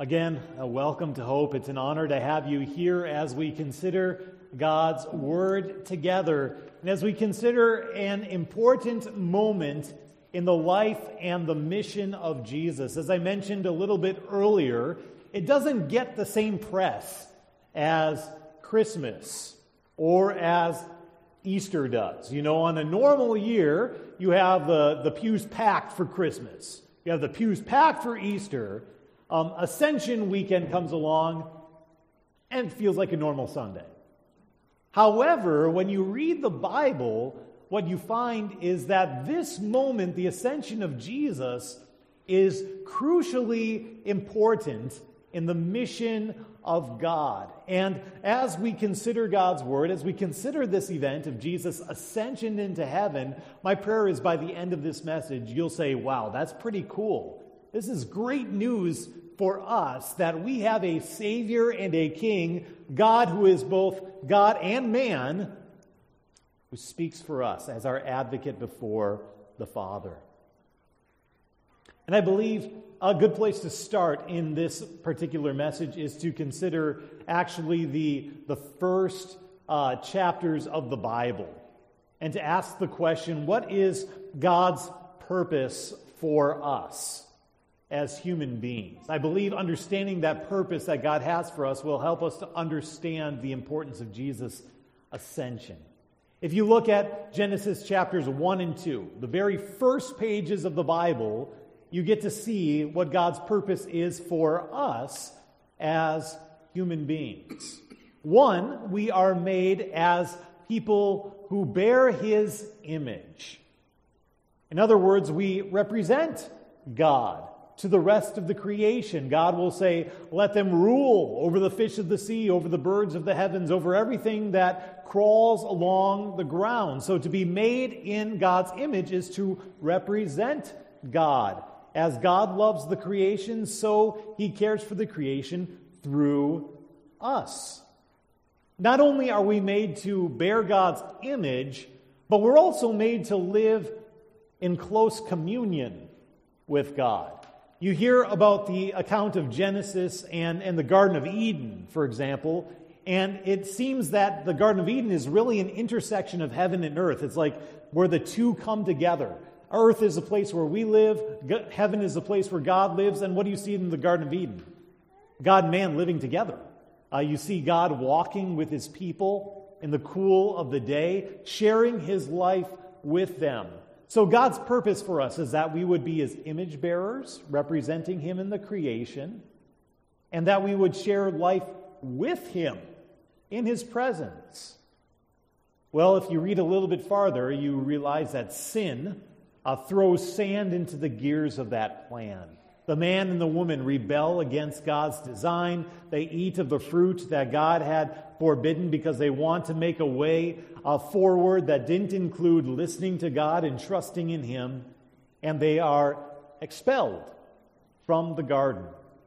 Again, welcome to Hope. It's an honor to have you here as we consider God's Word together, and as we consider an important moment in the life and the mission of Jesus. As I mentioned a little bit earlier, it doesn't get the same press as Christmas or as Easter does. You know, on a normal year, you have the pews packed for Christmas. You have the pews packed for Easter. Ascension weekend comes along, and it feels like a normal Sunday. However, when you read the Bible, what you find is that this moment, the ascension of Jesus, is crucially important in the mission of God. And as we consider God's Word, as we consider this event of Jesus' ascension into heaven, my prayer is by the end of this message, you'll say, wow, that's pretty cool. This is great news for us that we have a Savior and a King, God who is both God and man, who speaks for us as our advocate before the Father. And I believe a good place to start in this particular message is to consider actually the first chapters of the Bible, and to ask the question, what is God's purpose for us as human beings? I believe understanding that purpose that God has for us will help us to understand the importance of Jesus' ascension. If you look at Genesis chapters 1 and 2, the very first pages of the Bible, you get to see what God's purpose is for us as human beings. One, we are made as people who bear His image. In other words, we represent God to the rest of the creation. God will say, let them rule over the fish of the sea, over the birds of the heavens, over everything that crawls along the ground. So to be made in God's image is to represent God. As God loves the creation, so He cares for the creation through us. Not only are we made to bear God's image, but we're also made to live in close communion with God. You hear about the account of Genesis and the Garden of Eden, for example, and it seems that the Garden of Eden is really an intersection of heaven and earth. It's like where the two come together. Earth is a place where we live, heaven is a place where God lives, and what do you see in the Garden of Eden? God and man living together. You see God walking with His people in the cool of the day, sharing His life with them. So God's purpose for us is that we would be His image bearers, representing Him in the creation, and that we would share life with Him in His presence. Well, if you read a little bit farther, you realize that sin throws sand into the gears of that plan. The man and the woman rebel against God's design. They eat of the fruit that God had forbidden because they want to make a way forward that didn't include listening to God and trusting in Him, and they are expelled from the garden.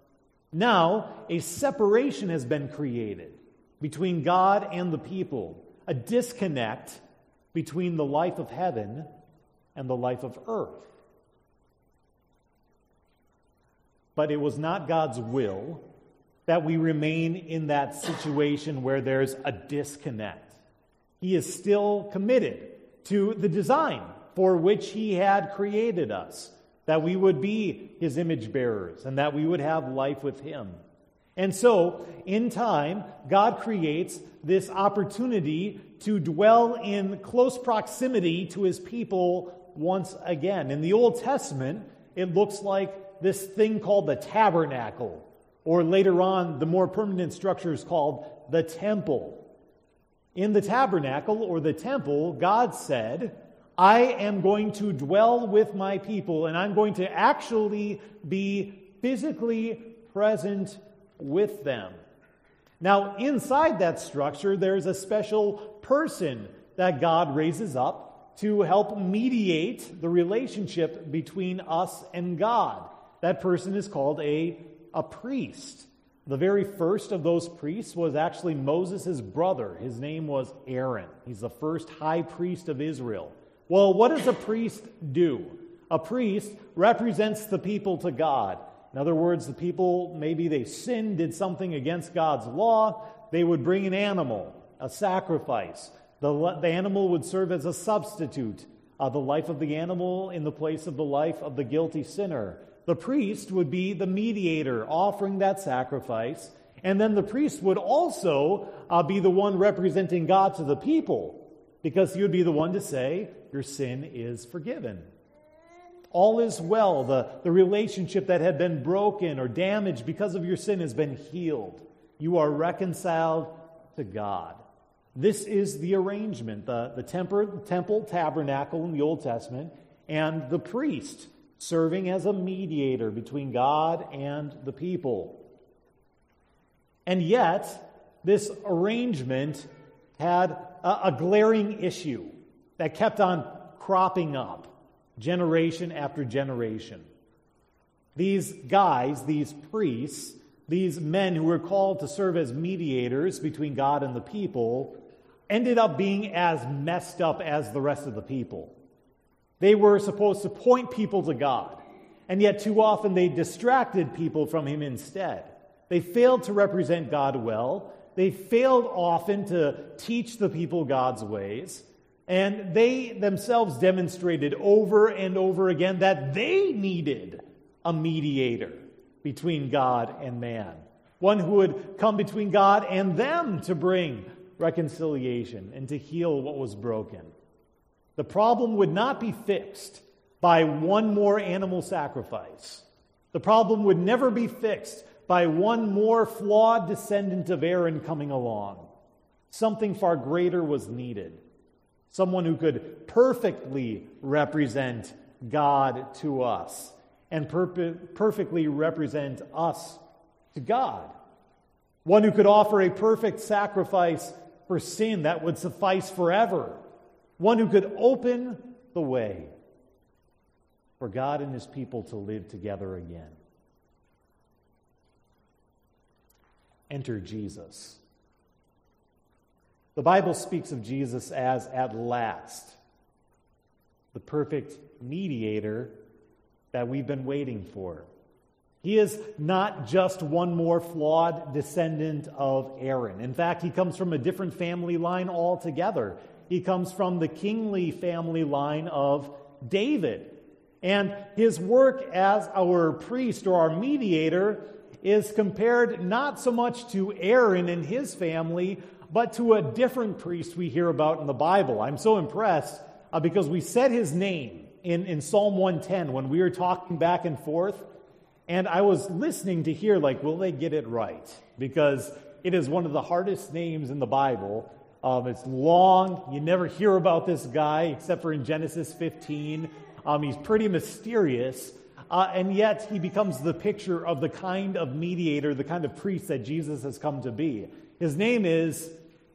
Now, a separation has been created between God and the people, a disconnect between the life of heaven and the life of earth. But it was not God's will that we remain in that situation where there's a disconnect. He is still committed to the design for which He had created us, that we would be His image bearers and that we would have life with Him. And so, in time, God creates this opportunity to dwell in close proximity to His people once again. In the Old Testament, it looks like this thing called the tabernacle, or later on, the more permanent structure is called the temple. In the tabernacle, or the temple, God said, I am going to dwell with my people, and I'm going to actually be physically present with them. Now, inside that structure, there's a special person that God raises up to help mediate the relationship between us and God. That person is called a priest. The very first of those priests was actually Moses' brother. His name was Aaron. He's the first high priest of Israel. Well, what does a priest do? A priest represents the people to God. In other words, the people, maybe they sinned, did something against God's law, they would bring an animal, a sacrifice. The animal would serve as a substitute, the life of the animal in the place of the life of the guilty sinner. The priest would be the mediator, offering that sacrifice, and then the priest would also be the one representing God to the people, because he would be the one to say, your sin is forgiven. All is well. The relationship that had been broken or damaged because of your sin has been healed. You are reconciled to God. This is the arrangement, the temple tabernacle in the Old Testament, and the priest serving as a mediator between God and the people. And yet, this arrangement had a glaring issue that kept on cropping up generation after generation. These guys, these priests, these men who were called to serve as mediators between God and the people, ended up being as messed up as the rest of the people. They were supposed to point people to God, and yet too often they distracted people from Him instead. They failed to represent God well. They failed often to teach the people God's ways. And they themselves demonstrated over and over again that they needed a mediator between God and man. One who would come between God and them to bring reconciliation and to heal what was broken. The problem would not be fixed by one more animal sacrifice. The problem would never be fixed by one more flawed descendant of Aaron coming along. Something far greater was needed. Someone who could perfectly represent God to us and perfectly represent us to God. One who could offer a perfect sacrifice for sin that would suffice forever. One who could open the way for God and His people to live together again. Enter Jesus. The Bible speaks of Jesus as, at last, the perfect mediator that we've been waiting for. He is not just one more flawed descendant of Aaron. In fact, he comes from a different family line altogether. He comes from the kingly family line of David. And his work as our priest or our mediator is compared not so much to Aaron and his family, but to a different priest we hear about in the Bible. I'm so impressed because we said his name in Psalm 110 when we were talking back and forth, and I was listening to hear, will they get it right? Because it is one of the hardest names in the Bible. It's long. You never hear about this guy except for in Genesis 15. He's pretty mysterious, and yet he becomes the picture of the kind of mediator, the kind of priest that Jesus has come to be. His name is...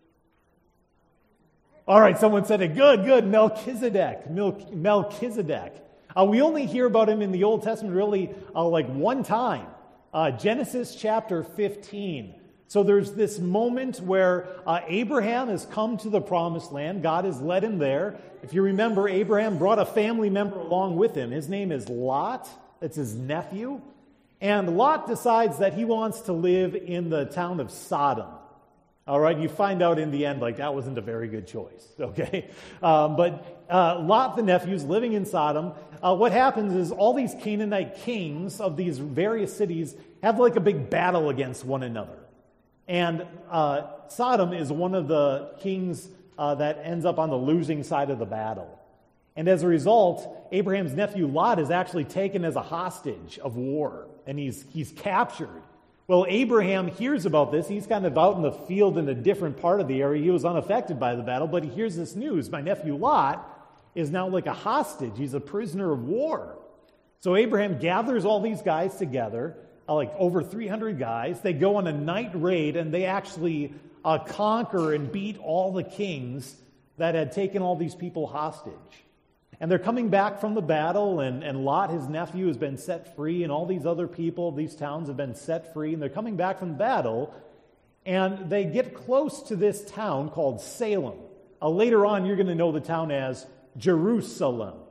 All right, someone said it. Good. Melchizedek. Melchizedek. We only hear about him in the Old Testament really one time. Genesis chapter 15. So there's this moment where Abraham has come to the promised land. God has led him there. If you remember, Abraham brought a family member along with him. His name is Lot. It's his nephew. And Lot decides that he wants to live in the town of Sodom. All right, you find out in the end, that wasn't a very good choice, okay? But Lot, the nephew, is living in Sodom. What happens is all these Canaanite kings of these various cities have a big battle against one another. And Sodom is one of the kings that ends up on the losing side of the battle. And as a result, Abraham's nephew Lot is actually taken as a hostage of war, and he's captured. Well, Abraham hears about this. He's kind of out in the field in a different part of the area. He was unaffected by the battle, but he hears this news. My nephew Lot is now a hostage. He's a prisoner of war. So Abraham gathers all these guys together, over 300 guys. They go on a night raid, and they actually conquer and beat all the kings that had taken all these people hostage. And they're coming back from the battle, and Lot, his nephew, has been set free, and all these other people, these towns have been set free, and they're coming back from the battle, and they get close to this town called Salem. Later on, you're going to know the town as Jerusalem.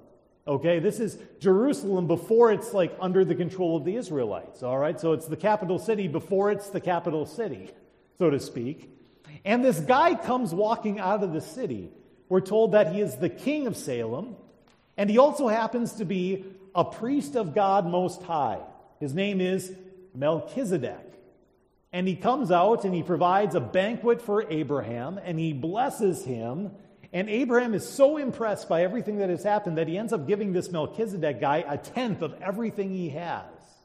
Okay, this is Jerusalem before it's like under the control of the Israelites. All right, so it's the capital city before it's the capital city, so to speak. And this guy comes walking out of the city. We're told that he is the king of Salem, and he also happens to be a priest of God Most High. His name is Melchizedek. And he comes out and he provides a banquet for Abraham, and he blesses him. And Abraham is so impressed by everything that has happened that he ends up giving this Melchizedek guy a tenth of everything he has.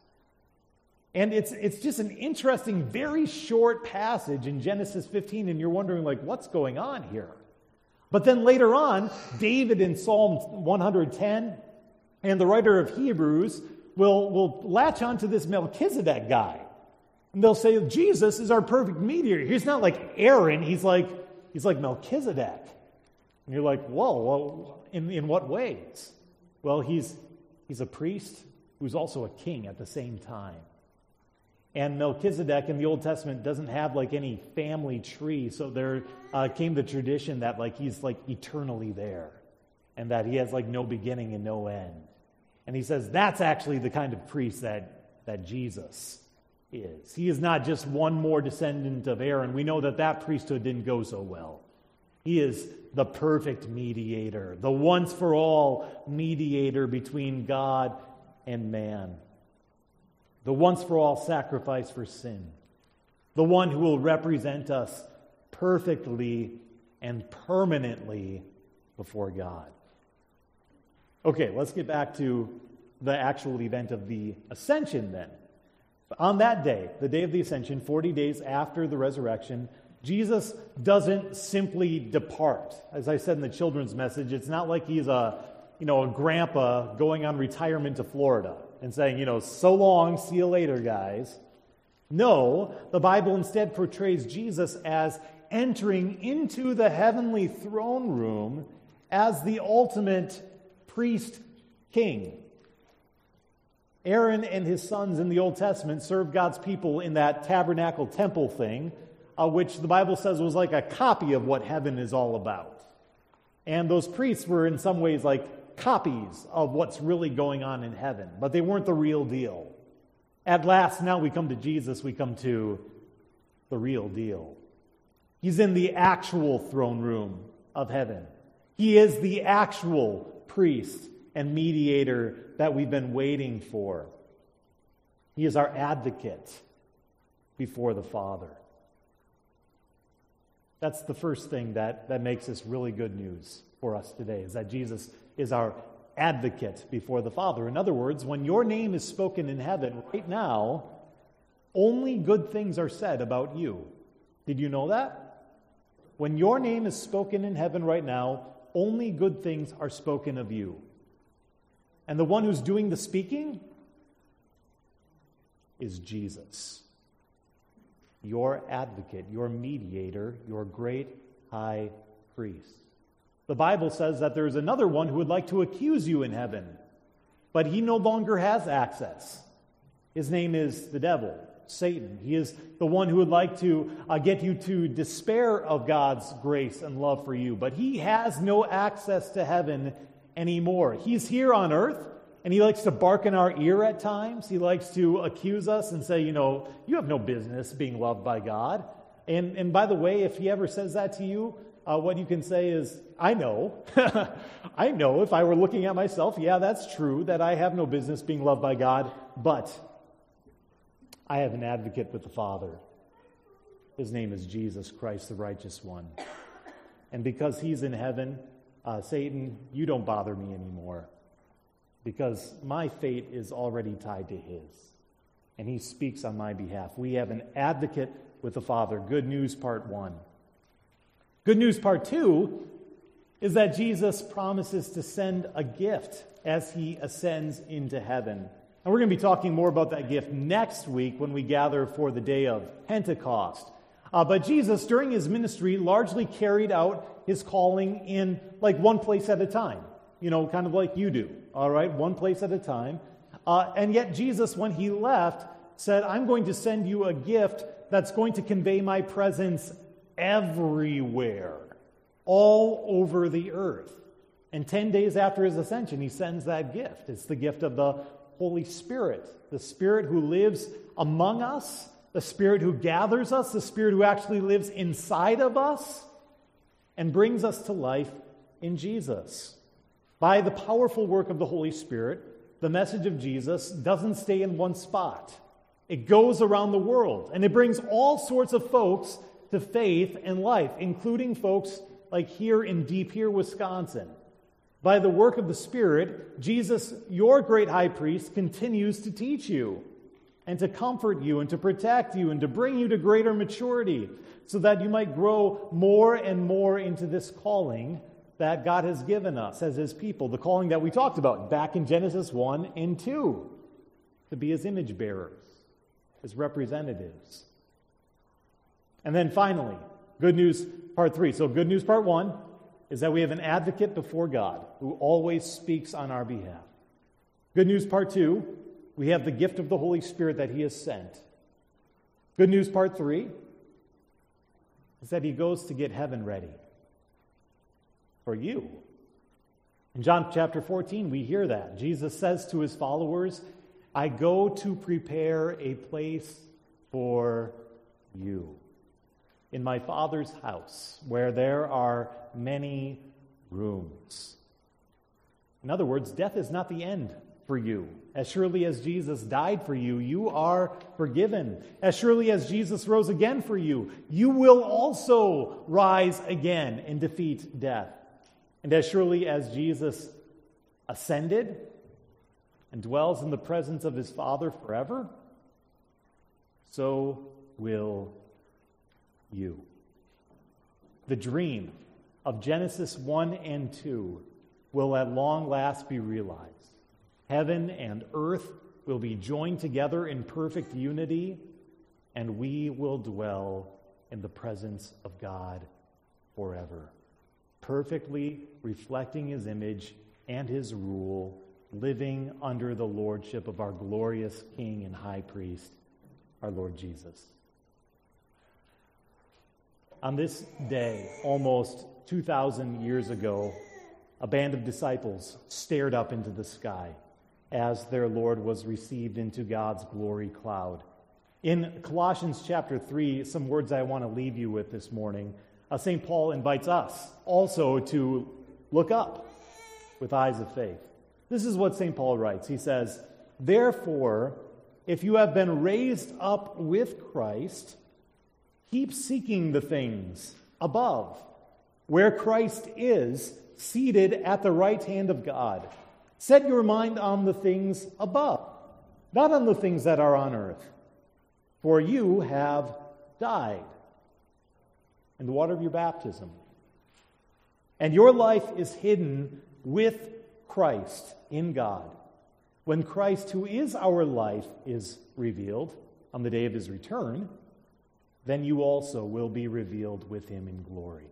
And it's just an interesting, very short passage in Genesis 15, and you're wondering, like, what's going on here? But then later on, David in Psalm 110 and the writer of Hebrews will latch onto this Melchizedek guy. And they'll say, Jesus is our perfect mediator. He's not like Aaron, he's like Melchizedek. And you're like, whoa, well, in what ways? Well, he's a priest who's also a king at the same time. And Melchizedek in the Old Testament doesn't have like any family tree, so there came the tradition that like he's like eternally there, and that he has like no beginning and no end. And he says that's actually the kind of priest that Jesus is. He is not just one more descendant of Aaron. We know that priesthood didn't go so well. He is the perfect mediator, the once-for-all mediator between God and man. The once-for-all sacrifice for sin. The one who will represent us perfectly and permanently before God. Okay, let's get back to the actual event of the ascension then. On that day, the day of the ascension, 40 days after the resurrection, Jesus doesn't simply depart. As I said in the children's message, it's not like he's a grandpa going on retirement to Florida and saying, so long, see you later, guys. No, the Bible instead portrays Jesus as entering into the heavenly throne room as the ultimate priest king. Aaron and his sons in the Old Testament served God's people in that tabernacle temple thing, which the Bible says was like a copy of what heaven is all about. And those priests were in some ways like copies of what's really going on in heaven, but they weren't the real deal. At last, now we come to Jesus, we come to the real deal. He's in the actual throne room of heaven. He is the actual priest and mediator that we've been waiting for. He is our advocate before the Father. That's the first thing that makes this really good news for us today, is that Jesus is our advocate before the Father. In other words, when your name is spoken in heaven right now, only good things are said about you. Did you know that? When your name is spoken in heaven right now, only good things are spoken of you. And the one who's doing the speaking is Jesus. Your advocate, your mediator, your great high priest. The Bible says that there's another one who would like to accuse you in heaven, but he no longer has access. His name is the devil, Satan. He is the one who would like to get you to despair of God's grace and love for you, but he has no access to heaven anymore. He's here on earth, and he likes to bark in our ear at times. He likes to accuse us and say, you have no business being loved by God. And by the way, if he ever says that to you, what you can say is, I know. I know if I were looking at myself, yeah, that's true, that I have no business being loved by God, but I have an advocate with the Father. His name is Jesus Christ, the righteous one. And because he's in heaven, Satan, you don't bother me anymore, because my fate is already tied to his, and he speaks on my behalf. We have an advocate with the Father. Good news, part one. Good news, part two, is that Jesus promises to send a gift as he ascends into heaven. And we're going to be talking more about that gift next week when we gather for the day of Pentecost. But Jesus, during his ministry, largely carried out his calling in like one place at a time. Kind of like you do, all right? One place at a time. And yet Jesus, when he left, said, I'm going to send you a gift that's going to convey my presence everywhere, all over the earth. And 10 days after his ascension, he sends that gift. It's the gift of the Holy Spirit, the Spirit who lives among us, the Spirit who gathers us, the Spirit who actually lives inside of us and brings us to life in Jesus. By the powerful work of the Holy Spirit, the message of Jesus doesn't stay in one spot. It goes around the world, and it brings all sorts of folks to faith and life, including folks like here in Deep Here, Wisconsin. By the work of the Spirit, Jesus, your great high priest, continues to teach you and to comfort you and to protect you and to bring you to greater maturity so that you might grow more and more into this calling that God has given us as his people, the calling that we talked about back in Genesis 1 and 2, to be his image bearers, his representatives. And then finally, good news part 3. So good news part 1 is that we have an advocate before God who always speaks on our behalf. Good news part 2, we have the gift of the Holy Spirit that he has sent. Good news part 3 is that he goes to get heaven ready for you. In John chapter 14, we hear that. Jesus says to his followers, I go to prepare a place for you in my Father's house, where there are many rooms. In other words, death is not the end for you. As surely as Jesus died for you, you are forgiven. As surely as Jesus rose again for you, you will also rise again and defeat death. And as surely as Jesus ascended and dwells in the presence of his Father forever, so will you. The dream of Genesis 1 and 2 will at long last be realized. Heaven and earth will be joined together in perfect unity, and we will dwell in the presence of God forever, perfectly reflecting his image and his rule, living under the lordship of our glorious King and High Priest, our Lord Jesus. On this day, almost 2,000 years ago, a band of disciples stared up into the sky as their Lord was received into God's glory cloud. In Colossians chapter 3, some words I want to leave you with this morning, St. Paul invites us also to look up with eyes of faith. This is what St. Paul writes. He says, therefore, if you have been raised up with Christ, keep seeking the things above, where Christ is, seated at the right hand of God. Set your mind on the things above, not on the things that are on earth. For you have died in the water of your baptism, and your life is hidden with Christ in God. When Christ, who is our life, is revealed on the day of his return, then you also will be revealed with him in glory.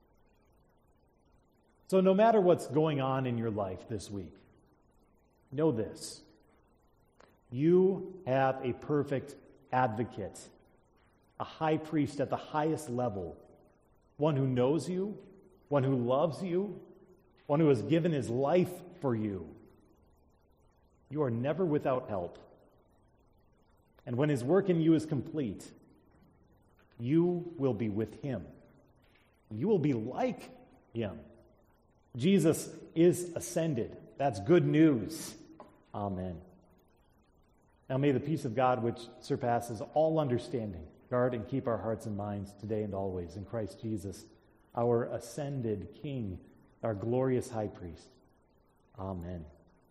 So no matter what's going on in your life this week, know this: you have a perfect advocate, a high priest at the highest level, one who knows you, one who loves you, one who has given his life for you. You are never without help. And when his work in you is complete, you will be with him. You will be like him. Jesus is ascended. That's good news. Amen. Now may the peace of God, which surpasses all understanding, guard and keep our hearts and minds today and always in Christ Jesus, our ascended King, our glorious high priest. Amen.